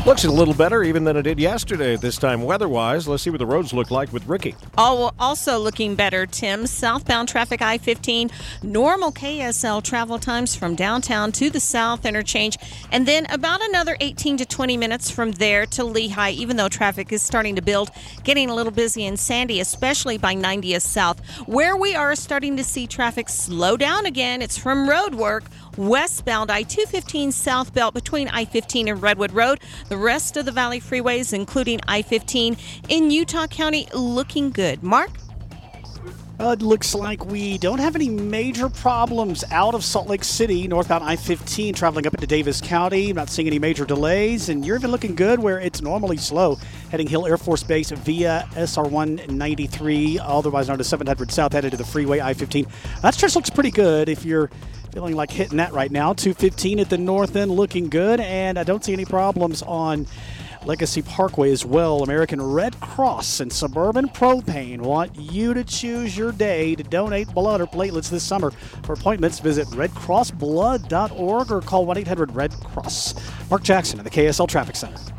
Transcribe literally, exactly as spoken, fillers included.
Looks a little better even than it did yesterday at this time weather-wise. Let's see what the roads look like with Ricky. Oh, also looking better, Tim. Southbound traffic I fifteen, normal K S L travel times from downtown to the south interchange, and then about another eighteen to twenty minutes from there to Lehigh, even though traffic is starting to build, getting a little busy in Sandy, especially by ninetieth South. Where we are starting to see traffic slow down again, it's from road work. Westbound I two fifteen South Belt between I fifteen and Redwood Road. The rest of the Valley freeways, including I fifteen in Utah County, looking good. Mark? Uh, it looks like we don't have any major problems out of Salt Lake City, northbound I fifteen, traveling up into Davis County. Not seeing any major delays, and you're even looking good where it's normally slow, heading Hill Air Force Base via S R one ninety-three, otherwise known as seven hundred South, headed to the freeway I fifteen. That stretch looks pretty good if you're feeling like hitting that right now. two fifteen at the north end looking good, and I don't see any problems on Legacy Parkway as well. American Red Cross and Suburban Propane want you to choose your day to donate blood or platelets this summer. For appointments, visit red cross blood dot org or call one eight hundred red cross. Mark Jackson at the K S L Traffic Center.